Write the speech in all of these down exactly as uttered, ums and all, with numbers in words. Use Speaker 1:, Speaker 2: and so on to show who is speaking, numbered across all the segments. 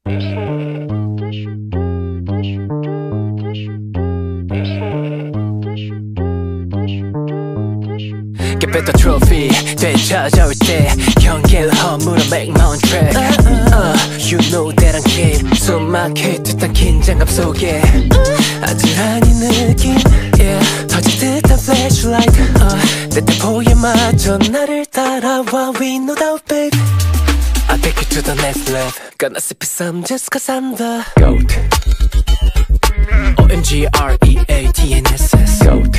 Speaker 1: Get the trophy 되찾아올 때 경계를 허물어 make my own track uh, You know that I'm game 숨 막힐 듯한 긴장감 속에 아찔한 이 느낌 yeah. 터질 듯한 flashlight uh, 내 템포에 맞춰 나를 따라와 We know that babe I'll take you to the next level Gonna sip some just cause I'm the GOAT O M G R E A T N S S GOAT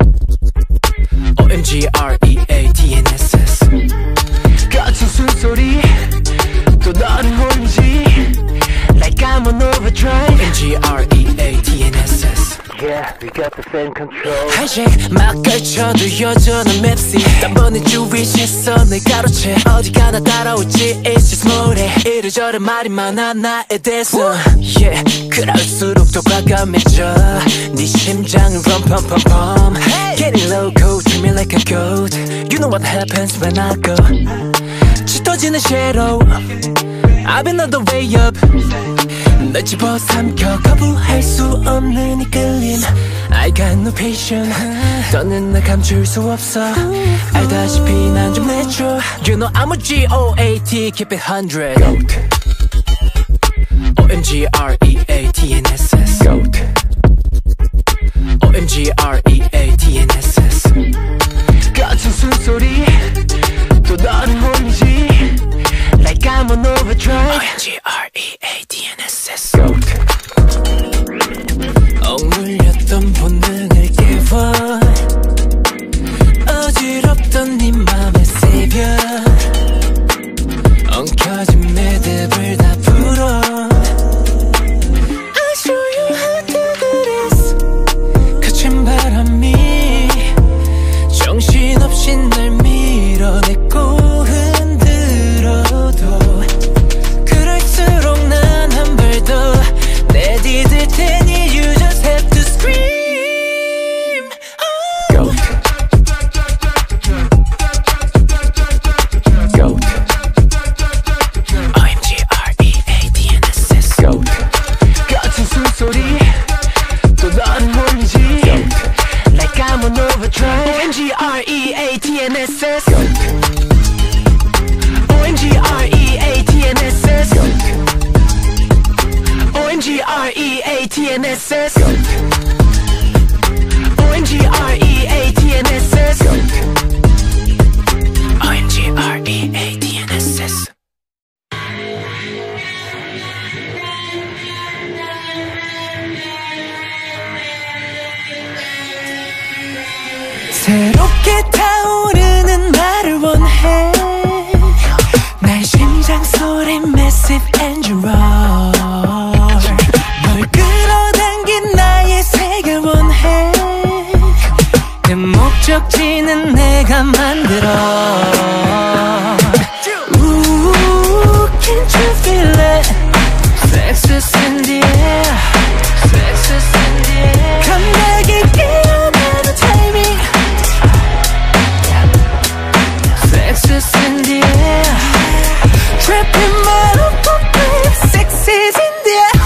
Speaker 1: O M G R E A T N S S 거친 숨소리 또 너는 뭔지 Like I'm on overdrive O M G R E A T N S S Yeah, we got the same control 하이잭 막 걸쳐도 여전한 맵시 단번에 주위 시선을 가로채 어디 가나 따라올지 It's just 모래 이래저래 말이 많아 나에 대해서 Yeah, 그럴수록 더 과감해져 네 심장을 run pump pump pump Getting loco, treat me like a goat You know what happens when I go 짙어지는 shadow I've been on the way up 널 집어삼켜 거부할 수 없는 이끌림 I got no patience 더는 날 감출 수 없어 알다시피 난 좀 내줘 You know I'm a G O A T keep it one hundred GOAT O M G R E A T N S S GOAT O M G R E A T N S S 거친 숨소리 또 너는 뭔지 Like I'm on overdrive O M G R E A T N S S GOAT 억눌렸던 본능을 깨워 어지럽던 네 맘의 새벽 엉켜진 매듭을 다 풀어 I show you how to do this 거친 바람이 정신없이 날 밀어내고 흔들어도 그럴수록 난 한 발 더 내디딜 테니 You just have to scream oh. GOAT GOAT O M G R E A T N S S GOAT 거친 숨소리 또 너는 뭔지 GOAT Like I'm on overdrive O M G R E A T N S S GOAT O M G R E A T N S S O M G R E A T N S S O M G R E A T N S S O M G R E A T N S S 새롭게 타오르는 나를 원해 날 심장 소리 massive engine roar 널 끌어당긴 나의 세계 원해 내 목적지는 내가 만들어 Ooh, can't you feel it? Sex is in the air Sex is in the air 감각이 깨어나는 타이밍 Sex is in the air Trapping my own babe Sex is in the air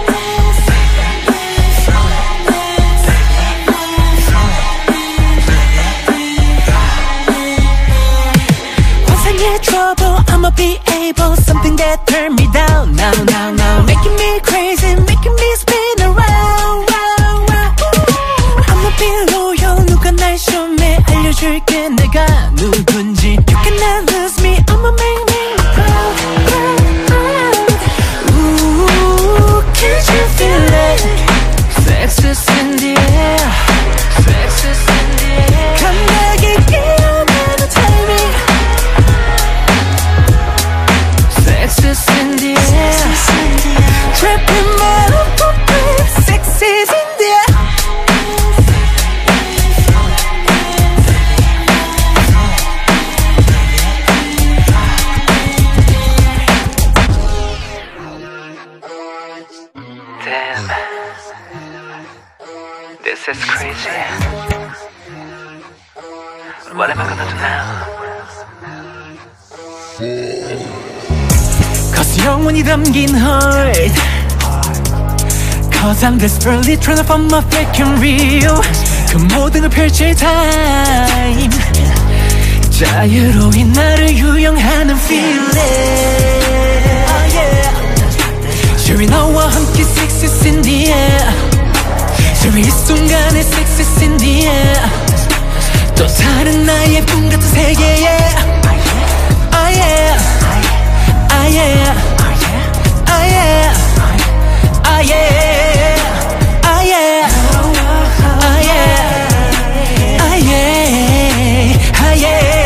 Speaker 1: 환상의 trouble I'ma be able Something that turn me down Now, now, now Making me crazy Making me spin around round, round. I'ma be loyal 누가 날 쇼매 알려줄게 내가 누군지 You cannot lose me I'ma make me proud, proud, proud. Ooh, can't you feel it? Sex is in the air Sex is in the air 감각이 깨어나는 타이밍 Sex is in the air Trapping my own babe Sex is in the air Damn, this is crazy. What am I gonna do now? Cause 영원히 담긴 heart. Cause I'm desperately trying to find my fake and real. 그 모든 걸 펼칠 time. 자유로운 나를 유영하는 feeling. oh, yeah. 저리 너와 함께 sexy in the air. 저리 이 순간에 sexy in the air. 또 다른 나의 꿈 같은 세계에 oh yeah, oh yeah, oh yeah, oh yeah, oh yeah, oh yeah, oh yeah, oh yeah.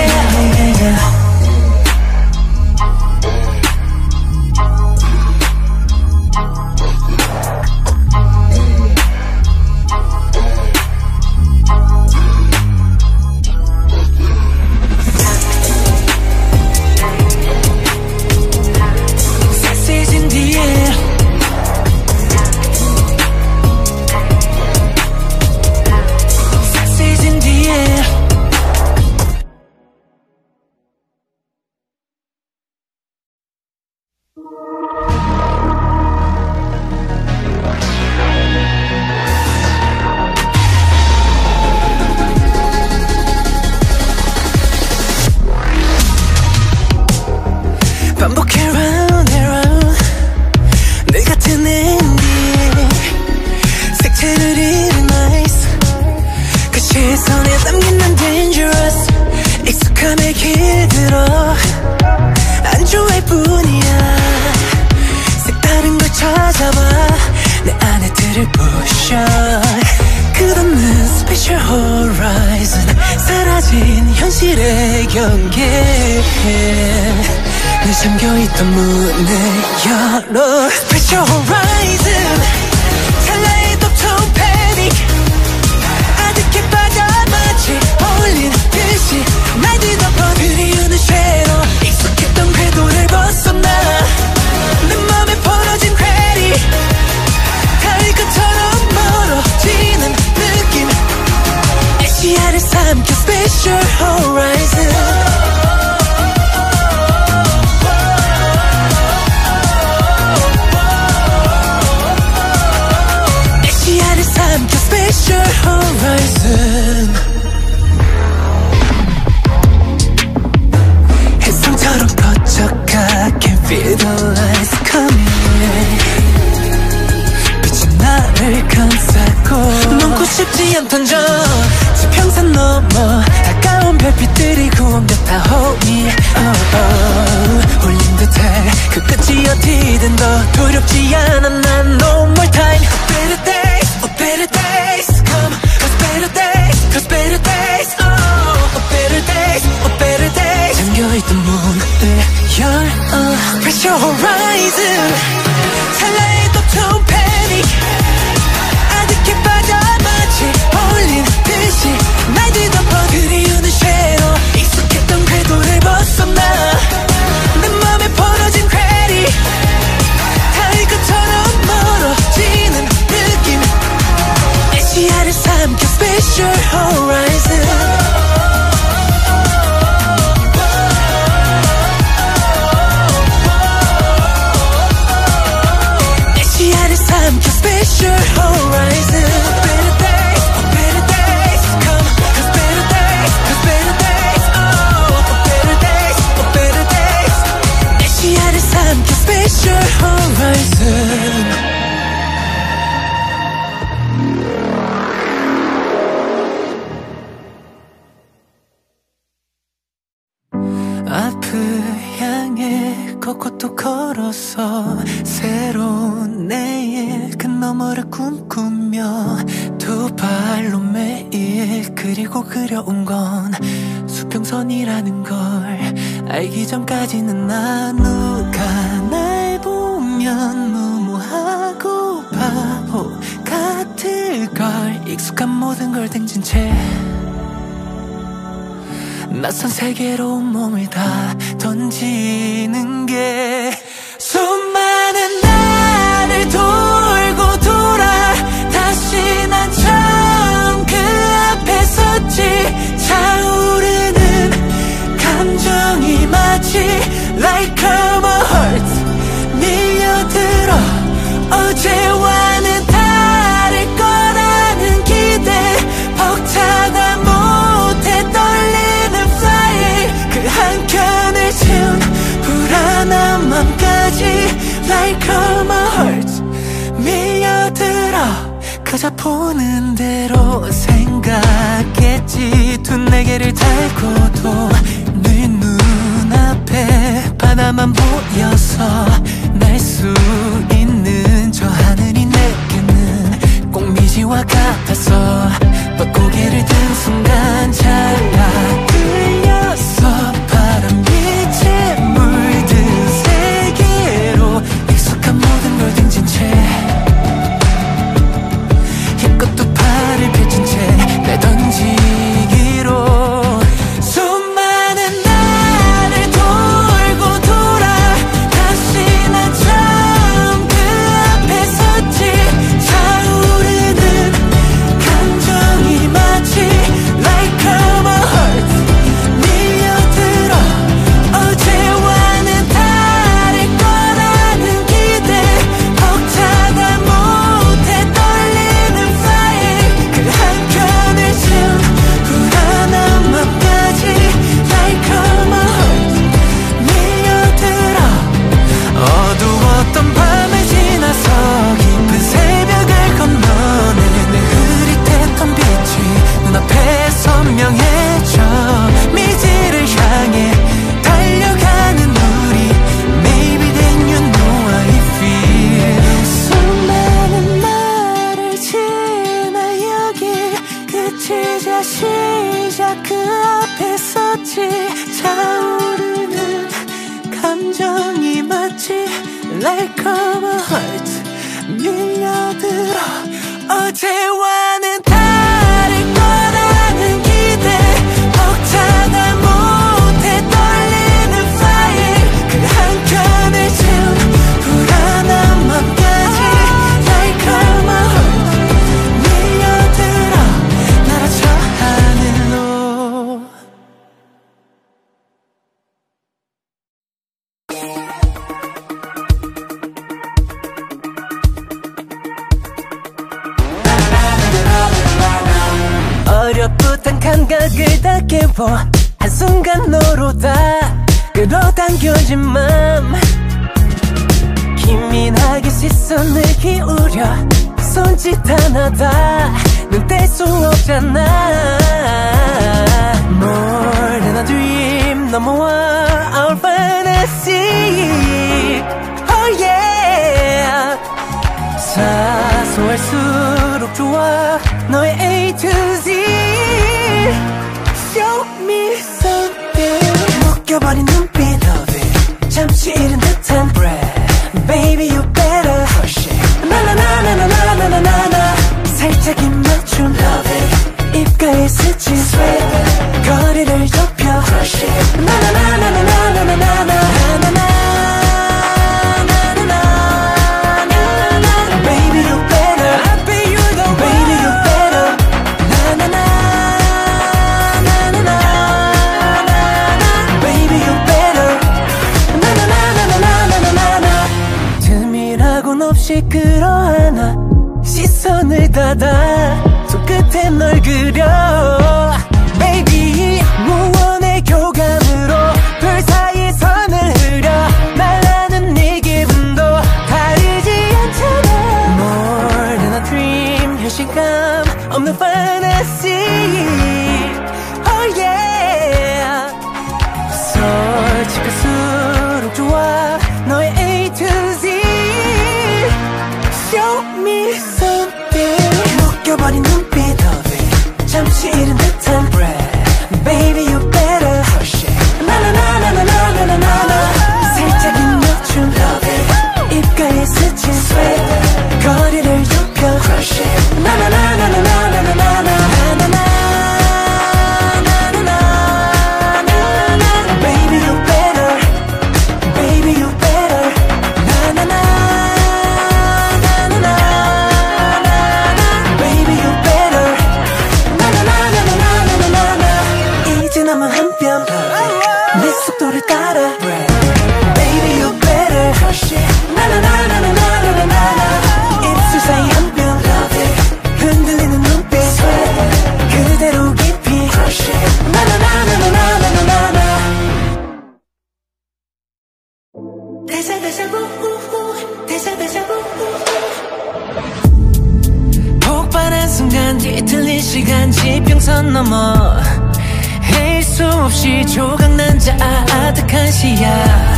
Speaker 1: 반복해 round and round 내 같은 ending 색채를 잃은 eyes 그 시선에 담긴 난 dangerous 익숙함에 길들어 안 좋아할 뿐이야 색다른 걸 찾아봐 내 안에 들을 부셔 끝없는 special horizon 사라진 현실의 경계 늘 잠겨있던 문을 열어 Special Horizon 찰나의 도통 panic 아득해 빠져 마치 어울리는 듯이 날 뒤덮어 그리우는 쉐로 익숙했던 궤도를 벗어나 내 맘에 벌어진 괴리 닿을 것처럼 멀어지는 느낌 시야를 삼켜 Special Horizon Special Horizon 햇살처럼 퍼져가 Can't feel the lights coming 빛이 나를 감싸고 넘고 싶지 않던 저 지평선 넘어 다가온 별빛들이 구원 같아 Hold me oh, oh. 홀린 듯해 그 끝이 어디든 더 두렵지 않아 난 No more time Better days, oh better days Come, cause better days, cause better days Oh, oh better days, oh better days 잠겨있던 문을 열어 Special Horizon 찰나의 도통 panic 아득해 빠져 마치 어울리는 듯이 날 뒤덮어 그리우는 쉐로 익숙했던 궤도를 벗어나 내 맘에 벌어진 괴리 닿을 것처럼 멀어지는 느낌 내 시야를 삼켜 Special Horizon Special Horizon Better days, oh better days Come, cause better days, cause better days Oh, oh better days, oh better days 내 시야를 삼켜 Special Horizon 앞을 향해 걷고 또 걸어서 새로운 내일 그 너머를 꿈꾸며 두 발로 매일 그리고 그려온 건 수평선이라는 걸 알기 전까지는 나 누가 날 보면 무모하고 바보 같을 걸 익숙한 모든 걸 댕진 채 낯선 세계로 몸을 다 던지는 게 수많은 나를 돌고 돌아 다시 난 처음 그 앞에 섰지 차오르는 감정이 마치 Like a heart like my heart 밀려들어 그저 보는 대로 생각했지 두 네개를 달고도 네 눈앞에 바다만 보여서 날 수 있는 저 하늘이 내게는 꼭 미지와 같아서 또 고개를 든 순간 잘 들렸어 바람 밑에 물든 세계로 익숙한 모든 걸 등진 채 힘껏 두 팔을 펼친 채 내던지기로 수많은 나를 돌고 돌아 다시 난 처음 그 앞에 섰지 차오르는 감정이 마치 like my heart 밀려들어 어제와는 다를 거라는 기대 벅차다 못해 떨리는 fire 그 한켠을 준 불안한 맘까지 like my heart 밀려들어 어두웠던 밤을 지나서 깊은 새벽을 건너내는 흐릿했던 빛이 눈앞에 선명해져 미지를 향해 달려가는 우리 Maybe then you know how I feel 수많은 말을 지나 여기 그치자 시작 그 앞에 섰지 차오르는 감정이 마치 like my heart 밀려들어 어제와는 다를 거라는 기대 벅차다 못해 떨리는 fire 그 한켠을 준 불안한 맘까지 like my heart 밀려들어 날아 저 하늘로 어렴풋한 감각을 다 깨워 한순간 너로 다 끌어당겨진 맘 기민하게 시선을 기울여 손짓 하나다 눈 뗄 수 없잖아 More than a dream 넘어와 our fantasy Oh yeah 사소할수록 좋아 너의 A to Z Show me something 묶여버린 눈빛 of it 잠시 잃은 듯한 breath Baby you better push it 나나나나나나나나나 살짝 입맞춤 love it 입가에 스친 sweat 거리를 좁혀 crush it 나나나나나나나나나 끌어안아 시선을 닫아 손끝에 널 그려 Baby 무언의 교감으로 둘 사이 선을 흐려 말하는 네 기분도 다르지 않잖아 More than a dream 현실감 없는 fantasy Oh yeah 솔직할수록 좋아 너의 A to Z Show me something 묶여버린 눈빛 of it 잠시 잃은 듯한 breath Baby you better push it 나나나나나나나나 살짝 입맞춤 love it 입가에 스친 sweat 거리를 좁혀 crush it 나나나나나나나나 Baby you better Baby you better 나나나 나만 한 뼘 내 속도를 따라 Baby you better 나나나나나나나나 입술 사이 한 뼘 흔들리는 눈빛 그대로 깊이 나나나나나나나나 대사 대사 우우우 폭발한 순간 뒤틀린 시간 지평선 넘어 헤일 수 없이 조각난 자 아득한 시야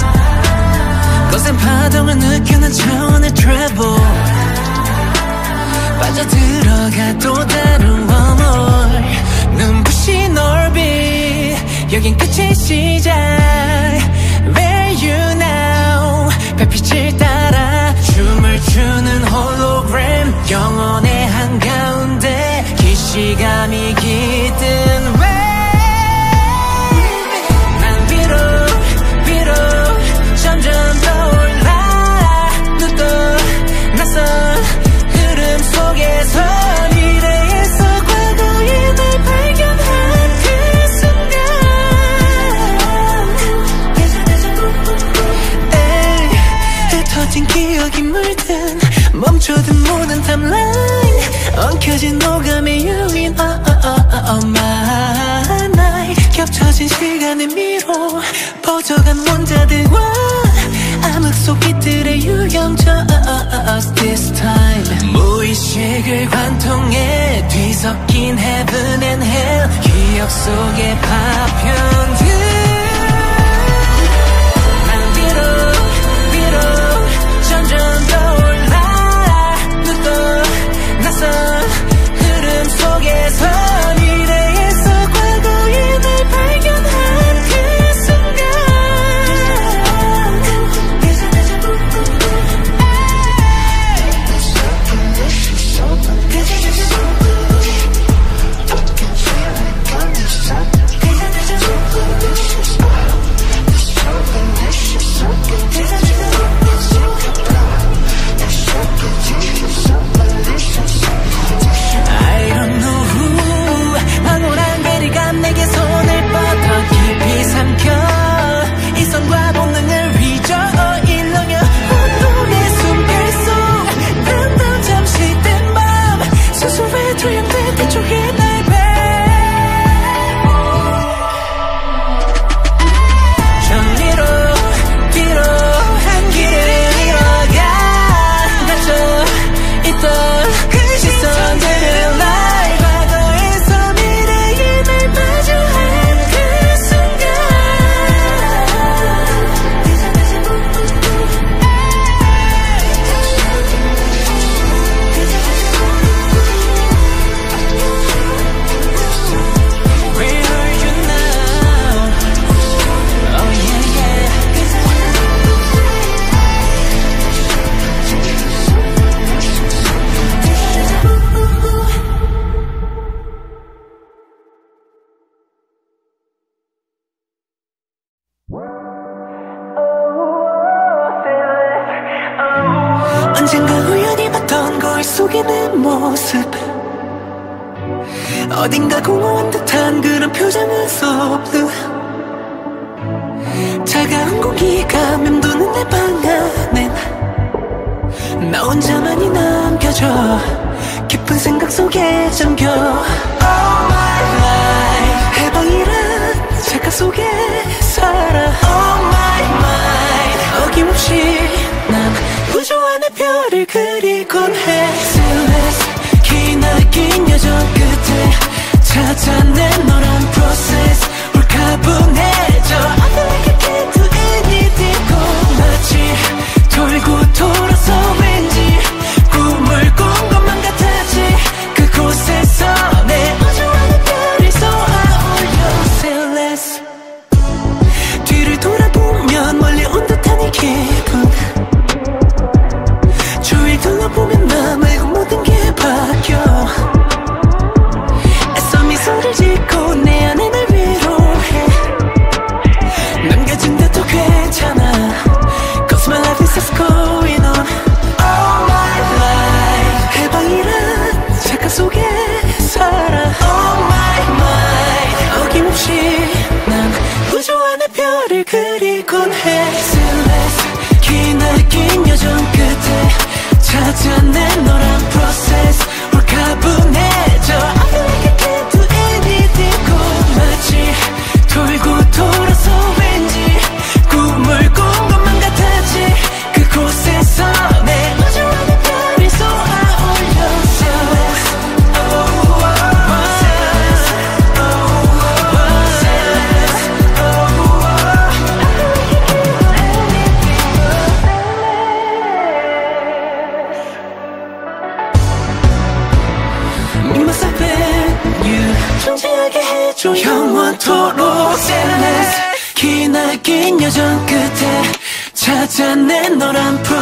Speaker 1: 거센 파동을 느껴 난 차원의 travel 빠져들어가 또 다른 웜월 눈부신 오rbit 여긴 끝의 시작 Where you now 별빛을 따라 춤을 추는 홀로그램 영혼의 한가운데 기시감이 깃든 왜 난 위로 위로 점점 더 올라 눈 떠 낯선 흐름 속에서 미래에서 과거에 날 발견한 그 순간 에이 흩어진 기억이 물든 멈춰든 모든 탑라인 엉켜진 오감의 유인 oh, oh, oh, oh, my night 겹쳐진 시간의 미로 퍼져간 문자들과 암흑 속 빛들의 유영적 this time 무의식을 관통해 뒤섞인 heaven and hell 기억 속의 파편들 난 위로 위로 점점 더 올라 눈 떠 낯선 흐름 속에서 미래에서 과거에 날 발견한 그 순간 I don't know who 황홀한 괴리감 내게 손을 뻗어 깊이 삼켜 이성과 본능을 휘저어 일렁여 혼돈의 숨결 속 난 잠시된 밤 수수에 투영된 뒤쪽에 날 배 전리로 뒤로 한 길을 잃어가 갇혀 있던 그 시선들을 날 과거에서 미래에 날 마주한 그 순간 Where are you now? Oh yeah yeah 언젠가 우연히 봤던 거울 속의 내 모습 어딘가 공허한 듯한 그런 표정은 so blue 차가운 공기가 맴도는 내 방 안엔 나 혼자만이 남겨져 깊은 생각 속에 잠겨 Oh my life 해방이란 착각 속에 살아 Oh my mind 어김없이 난 우주 안의 별을 그리곤 해 Celeste 기나긴 여정 끝에 찾아낸 너란 process 울가분해져 I feel like I can't do anything 마치 돌고 돌아서 왠지 꿈을 꾼 것만 같았지 그곳에서 내 우주 안의 별이 쏘아올려 Celeste 뒤를 돌아보면 멀리 온 듯한 이 기분 주위를 둘러보면 나 말고 모든 게 바뀌어 애써 미소를 짓고 해줘 영원토록 Endless 기나긴 여정 끝에 찾아낸 너란